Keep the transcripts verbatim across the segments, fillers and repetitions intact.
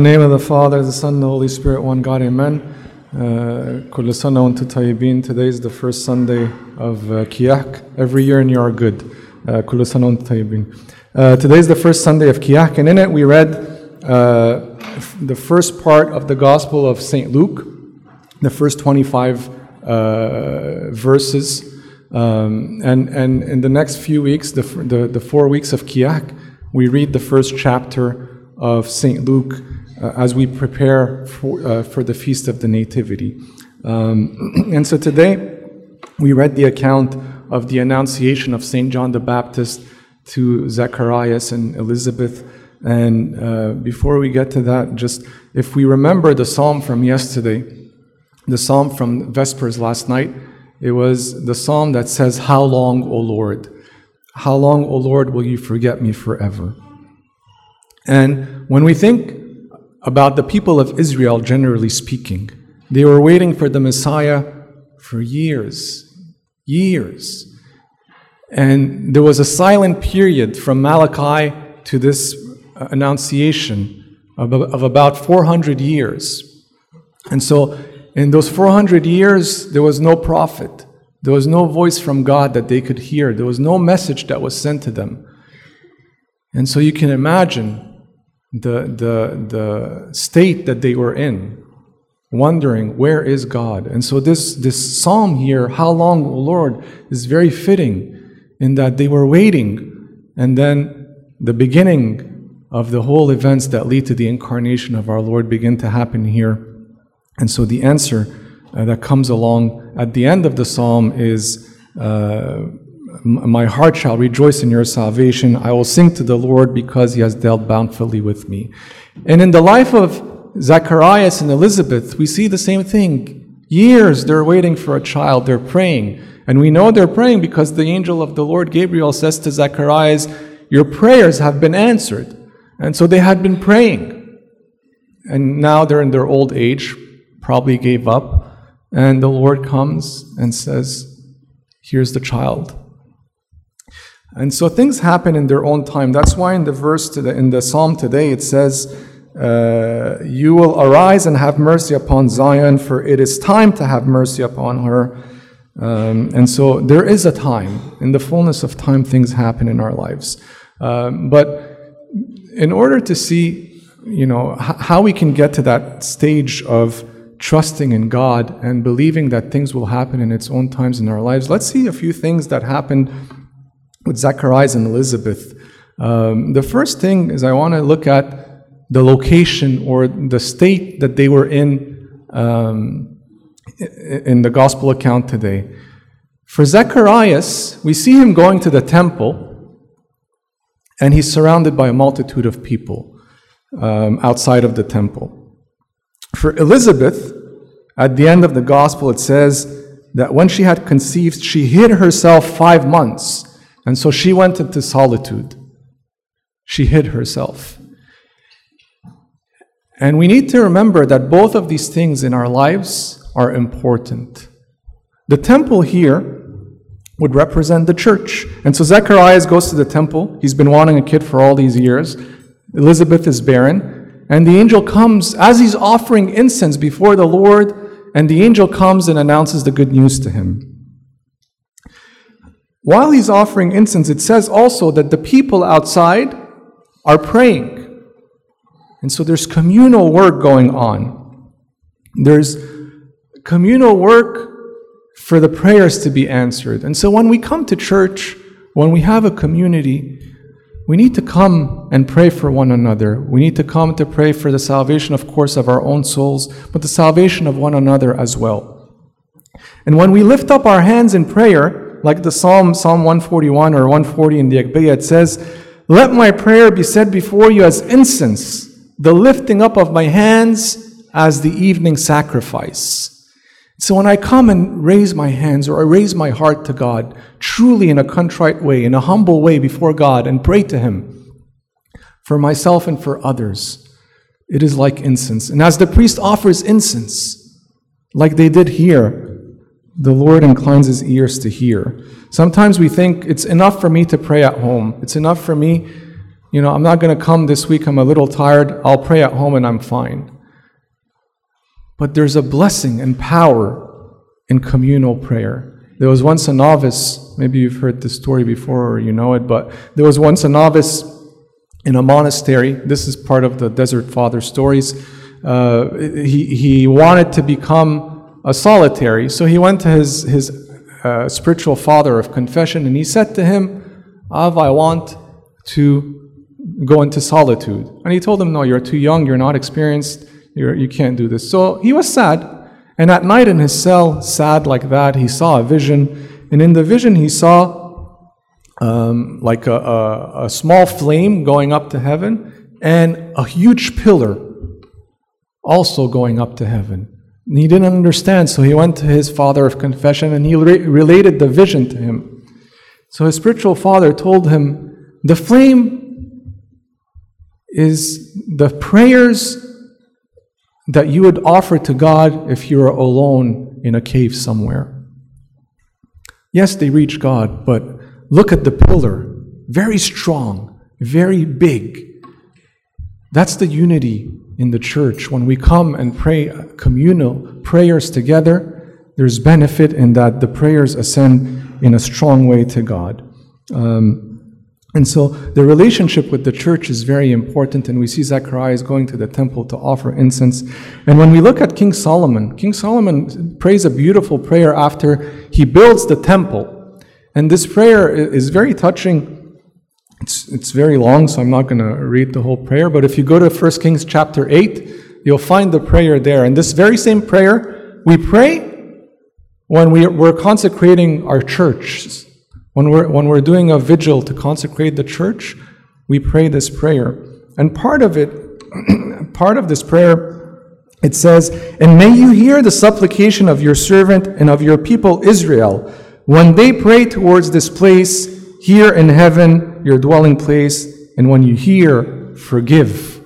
name of the Father, the Son, and the Holy Spirit, one God, Amen. Kullu sana wa antum tayyibin. Today is the first Sunday of uh, Kiyak. Every year and you are good. Kullu sana wa antum tayyibin. Today is the first Sunday of Kiyak, and in it we read uh, the first part of the Gospel of Saint Luke, the first twenty-five uh, verses. Um, and, and in the next few weeks, the, the, the four weeks of Kiyak, we read the first chapter of Saint Luke uh, as we prepare for, uh, for the Feast of the Nativity. Um, and so today, we read the account of the Annunciation of Saint John the Baptist to Zacharias and Elizabeth. And uh, before we get to that, just if we remember the psalm from yesterday, the psalm from Vespers last night, it was the psalm that says, "How long, O Lord? How long, O Lord, will you forget me forever?" And when we think about the people of Israel, generally speaking, they were waiting for the Messiah for years, years. And there was a silent period from Malachi to this annunciation of, of about four hundred years. And so in those four hundred years, there was no prophet. There was no voice from God that they could hear. There was no message that was sent to them. And so you can imagine the, the, the state that they were in, wondering, where is God? And so this, this psalm here, "How long, O Lord?" is very fitting in that they were waiting, and then the beginning of the whole events that lead to the incarnation of our Lord begin to happen here. And so the answer uh, that comes along at the end of the psalm is, uh, "My heart shall rejoice in your salvation. I will sing to the Lord because he has dealt bountifully with me." And in the life of Zacharias and Elizabeth, we see the same thing. Years they're waiting for a child, they're praying. And we know they're praying because the angel of the Lord, Gabriel, says to Zacharias, "Your prayers have been answered." And so they had been praying. And now they're in their old age, probably gave up, and the Lord comes and says, "Here's the child." And so things happen in their own time. That's why in the verse to the, in the psalm today it says, uh, "You will arise and have mercy upon Zion, for it is time to have mercy upon her." Um, and so there is a time. In the fullness of time, things happen in our lives. Um, but in order to see, you know, h- how we can get to that stage of trusting in God and believing that things will happen in its own times in our lives, let's see a few things that happened with Zacharias and Elizabeth. Um, the first thing is I want to look at the location or the state that they were in um, in the gospel account today. For Zacharias, we see him going to the temple, and he's surrounded by a multitude of people um, outside of the temple. For Elizabeth, at the end of the gospel, it says that when she had conceived, she hid herself five months. And so she went into solitude. She hid herself. And we need to remember that both of these things in our lives are important. The temple here would represent the church. And so Zacharias goes to the temple. He's been wanting a kid for all these years. Elizabeth is barren. And the angel comes as he's offering incense before the Lord, and the angel comes and announces the good news to him. While he's offering incense, it says also that the people outside are praying. And so there's communal work going on. There's communal work for the prayers to be answered. And so when we come to church, when we have a community, we need to come and pray for one another. We need to come to pray for the salvation, of course, of our own souls, but the salvation of one another as well. And when we lift up our hands in prayer, like the Psalm, Psalm one forty-one or one forty in the Agpeya, it says, "Let my prayer be said before you as incense, the lifting up of my hands as the evening sacrifice." So when I come and raise my hands or I raise my heart to God, truly in a contrite way, in a humble way before God, and pray to Him for myself and for others, it is like incense. And as the priest offers incense, like they did here, the Lord inclines His ears to hear. Sometimes we think it's enough for me to pray at home. It's enough for me, you know, I'm not going to come this week, I'm a little tired, I'll pray at home and I'm fine. But there's a blessing and power in communal prayer. There was once a novice, maybe you've heard this story before or you know it, but there was once a novice in a monastery. This is part of the Desert Father stories. Uh, he, he wanted to become a solitary, so he went to his, his uh, spiritual father of confession and he said to him, Av, I want to go into solitude. And he told him, no, you're too young, you're not experienced, you're, you can't do this. So he was sad. And at night in his cell, sad like that, he saw a vision. And in the vision he saw um, like a, a, a small flame going up to heaven and a huge pillar also going up to heaven. And he didn't understand, so he went to his father of confession and he re- related the vision to him. So his spiritual father told him, the flame is the prayers that you would offer to God if you were alone in a cave somewhere. Yes, they reach God, but look at the pillar. Very strong, very big. That's the unity in the church. When we come and pray communal prayers together, there's benefit in that the prayers ascend in a strong way to God. Um, And so the relationship with the church is very important, and we see Zechariah is going to the temple to offer incense. And when we look at King Solomon, King Solomon prays a beautiful prayer after he builds the temple. And this prayer is very touching. It's, it's very long, so I'm not going to read the whole prayer, but if you go to First Kings chapter eight, you'll find the prayer there. And this very same prayer we pray when we, we're consecrating our church. When we're, when we're doing a vigil to consecrate the church, we pray this prayer. And part of it, part of this prayer, it says, and may you hear the supplication of your servant and of your people Israel, when they pray towards this place, here in heaven, your dwelling place, and when you hear, forgive.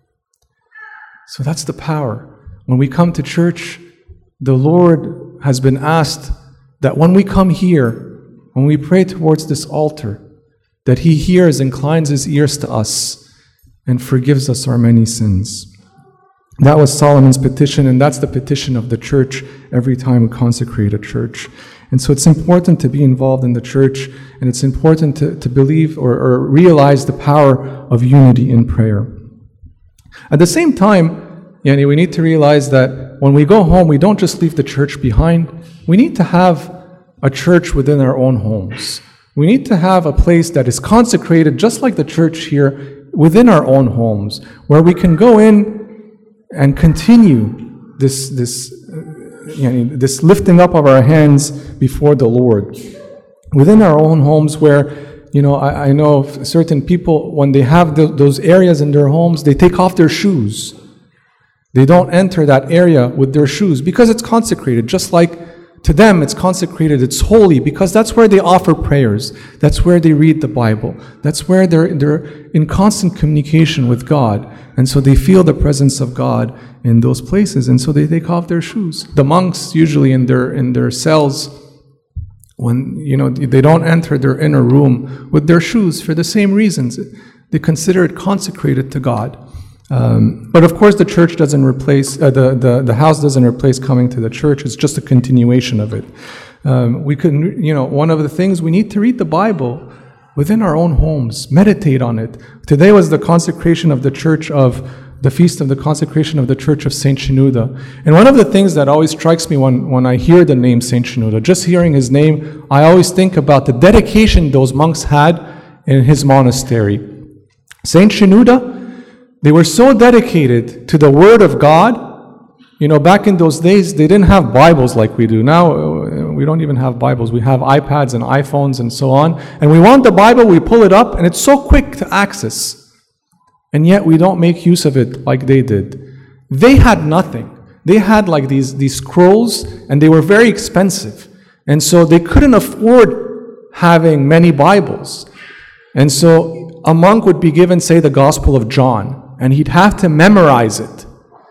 So that's the power. When we come to church, the Lord has been asked that when we come here, when we pray towards this altar, that He hears, inclines His ears to us, and forgives us our many sins. That was Solomon's petition, and that's the petition of the church every time we consecrate a church. And so it's important to be involved in the church, and it's important to, to believe or, or realize the power of unity in prayer. At the same time, yani, we need to realize that when we go home, we don't just leave the church behind. We need to have a church within our own homes. We need to have a place that is consecrated, just like the church here, within our own homes, where we can go in and continue this this uh, you know, this lifting up of our hands before the Lord. Within our own homes, where, you know, I, I know certain people, when they have the, those areas in their homes, they take off their shoes. They don't enter that area with their shoes because it's consecrated, just like to them, it's consecrated, it's holy, because that's where they offer prayers. That's where they read the Bible. That's where they're, they're in constant communication with God. And so they feel the presence of God in those places, and so they take off their shoes. The monks, usually in their in their cells, when, you know, they don't enter their inner room with their shoes for the same reasons. They consider it consecrated to God. Um, but of course, the church doesn't replace, uh, the, the, the house doesn't replace coming to the church. It's just a continuation of it. Um, we can, you know, one of the things, we need to read the Bible within our own homes, meditate on it. Today was the consecration of the church of, the feast of the consecration of the church of Saint Shenouda. And one of the things that always strikes me when, when I hear the name Saint Shenouda, just hearing his name, I always think about the dedication those monks had in his monastery. Saint Shenouda, they were so dedicated to the Word of God. You know, back in those days, they didn't have Bibles like we do. Now, we don't even have Bibles. We have iPads and iPhones and so on. And we want the Bible, we pull it up, and it's so quick to access. And yet, we don't make use of it like they did. They had nothing. They had like these, these scrolls, and they were very expensive. And so they couldn't afford having many Bibles. And so a monk would be given, say, the Gospel of John, and he'd have to memorize it.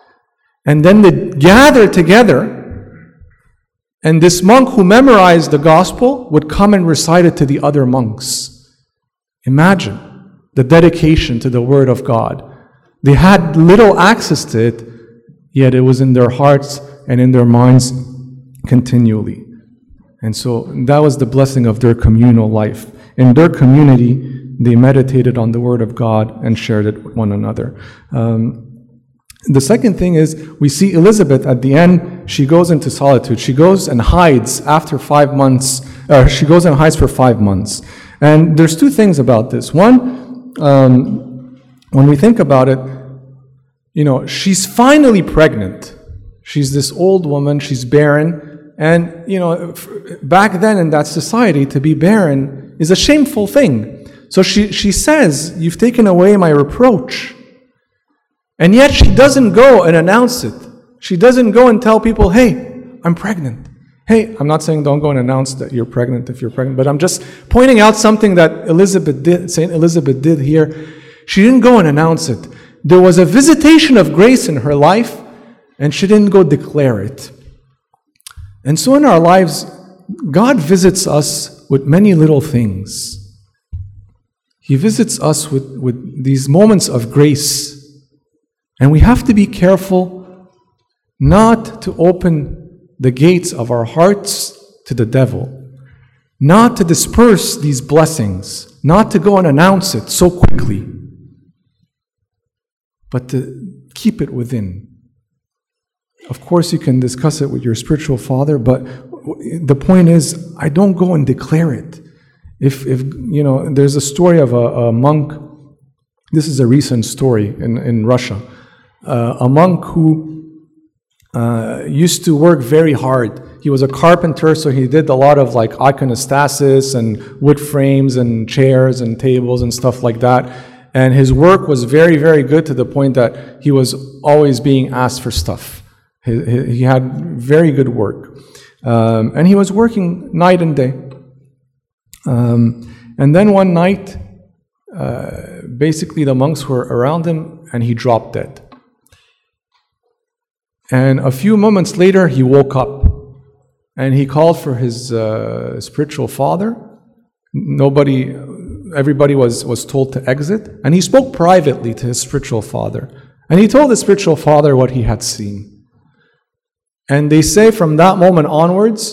And then they'd gather together, and this monk who memorized the Gospel would come and recite it to the other monks. Imagine. the dedication to the Word of God. They had little access to it, yet it was in their hearts and in their minds continually. And so that was the blessing of their communal life. In their community, they meditated on the Word of God and shared it with one another. Um, the second thing is, we see Elizabeth at the end, she goes into solitude. She goes and hides after five months, uh, she goes and hides for five months. And there's two things about this. One, um, when we think about it, you know, she's finally pregnant. She's this old woman, she's barren. And, you know, back then in that society, to be barren is a shameful thing. So she, she says, "You've taken away my reproach." And yet she doesn't go and announce it. She doesn't go and tell people, "Hey, I'm pregnant." Hey, I'm not saying don't go and announce that you're pregnant if you're pregnant, but I'm just pointing out something that Elizabeth did, Saint Elizabeth did here. She didn't go and announce it. There was a visitation of grace in her life, and she didn't go declare it. And so in our lives, God visits us with many little things. He visits us with, with these moments of grace. And we have to be careful not to open the gates of our hearts to the devil, not to disperse these blessings, not to go and announce it so quickly, but to keep it within. Of course, you can discuss it with your spiritual father, but the point is, I don't go and declare it. If, if you know, there's a story of a, a monk, this is a recent story in, in Russia, uh, a monk who uh, used to work very hard. He was a carpenter, so he did a lot of like iconostasis and wood frames and chairs and tables and stuff like that. And his work was very, very good to the point that he was always being asked for stuff. He, he had very good work. Um, and he was working night and day. Um, and then one night, uh, basically the monks were around him and he dropped dead. And a few moments later, he woke up and he called for his uh, spiritual father. Nobody, everybody was, was told to exit. And he spoke privately to his spiritual father. And he told his spiritual father what he had seen. And they say from that moment onwards,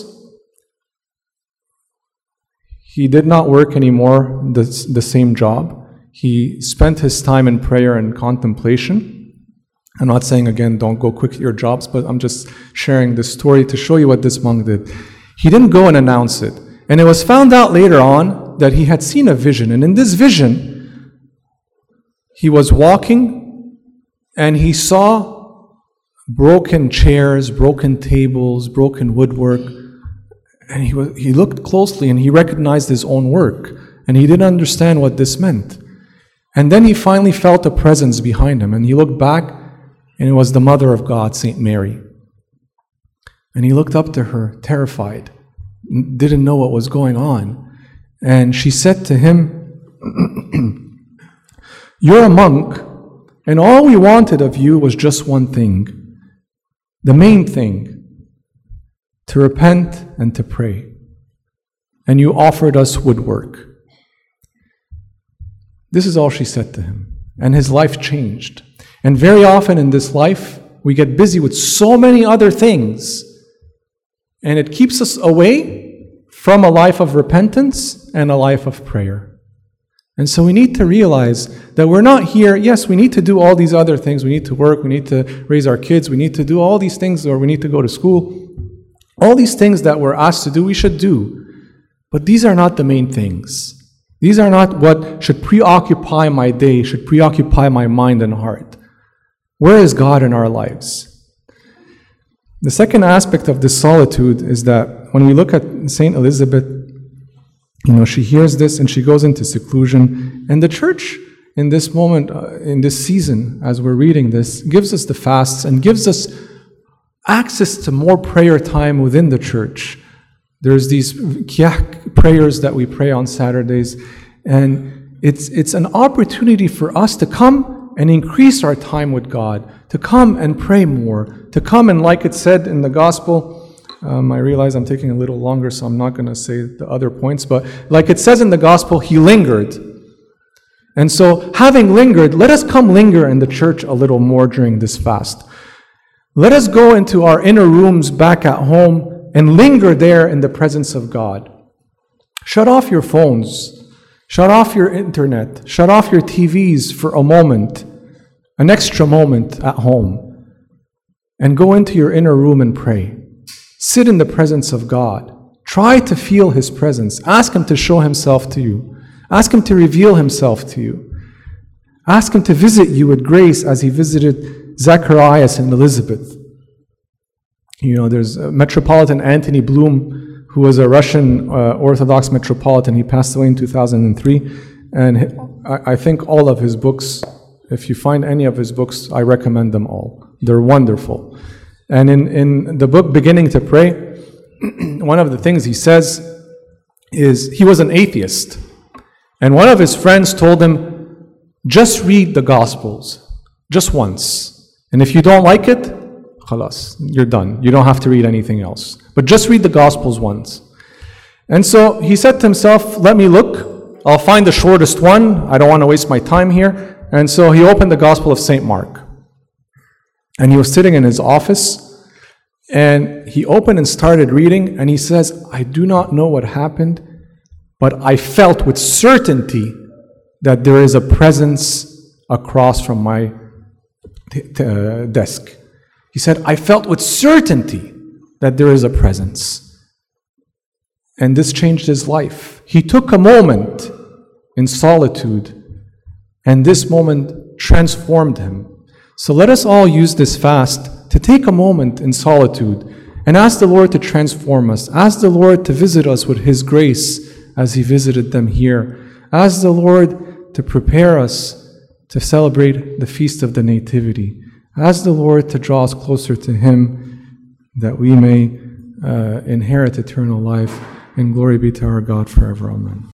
he did not work anymore the, the same job. He spent his time in prayer and contemplation. I'm not saying, again, don't go quit your jobs, but I'm just sharing this story to show you what this monk did. He didn't go and announce it. And it was found out later on that he had seen a vision. And in this vision, he was walking and he saw broken chairs, broken tables, broken woodwork. And he was, he looked closely and he recognized his own work. And he didn't understand what this meant. And then he finally felt a presence behind him. And he looked back and it was the Mother of God, Saint Mary. And he looked up to her, terrified, didn't know what was going on. And she said to him, "You're a monk, and all we wanted of you was just one thing, the main thing, to repent and to pray. And you offered us woodwork." This is all she said to him. And his life changed. And very often in this life, we get busy with so many other things, and it keeps us away from a life of repentance and a life of prayer. And so we need to realize that we're not here, yes, we need to do all these other things. We need to work, we need to raise our kids, we need to do all these things, or we need to go to school. All these things that we're asked to do, we should do. But these are not the main things. These are not what should preoccupy my day, should preoccupy my mind and heart. Where is God in our lives? The second aspect of this solitude is that when we look at Saint Elizabeth, you know, she hears this and she goes into seclusion. And the church in this moment, uh, in this season, as we're reading this, gives us the fasts and gives us access to more prayer time within the church. There's these Kiyak prayers that we pray on Saturdays. And it's, it's an opportunity for us to come and increase our time with God, to come and pray more, to come and, like it said in the gospel, um, I realize I'm taking a little longer, so I'm not going to say the other points, but like it says in the gospel, he lingered. And so, having lingered, let us come linger in the church a little more during this fast. Let us go into our inner rooms back at home and linger there in the presence of God. Shut off your phones. Shut off your internet. Shut off your T Vs for a moment, an extra moment at home. And go into your inner room and pray. Sit in the presence of God. Try to feel His presence. Ask Him to show Himself to you. Ask Him to reveal Himself to you. Ask Him to visit you with grace as He visited Zacharias and Elizabeth. You know, there's Metropolitan Anthony Bloom, who was a Russian uh, Orthodox metropolitan. He passed away in two thousand three. And I, I think all of his books, if you find any of his books, I recommend them all. They're wonderful. And in, in the book Beginning to Pray, one of the things he says is he was an atheist. And one of his friends told him, just read the Gospels, just once. And if you don't like it, khalas, you're done. You don't have to read anything else. But just read the Gospels once. And so he said to himself, let me look. I'll find the shortest one. I don't want to waste my time here. And so he opened the Gospel of Saint Mark. And he was sitting in his office. And he opened and started reading. And he says, I do not know what happened, but I felt with certainty that there is a presence across from my t- t- uh, desk. He said, I felt with certainty that there is a presence. And this changed his life. He took a moment in solitude, and this moment transformed him. So let us all use this fast to take a moment in solitude and ask the Lord to transform us. Ask the Lord to visit us with His grace as He visited them here. Ask the Lord to prepare us to celebrate the Feast of the Nativity. Ask the Lord to draw us closer to Him, that we may uh, inherit eternal life. And glory be to our God forever. Amen.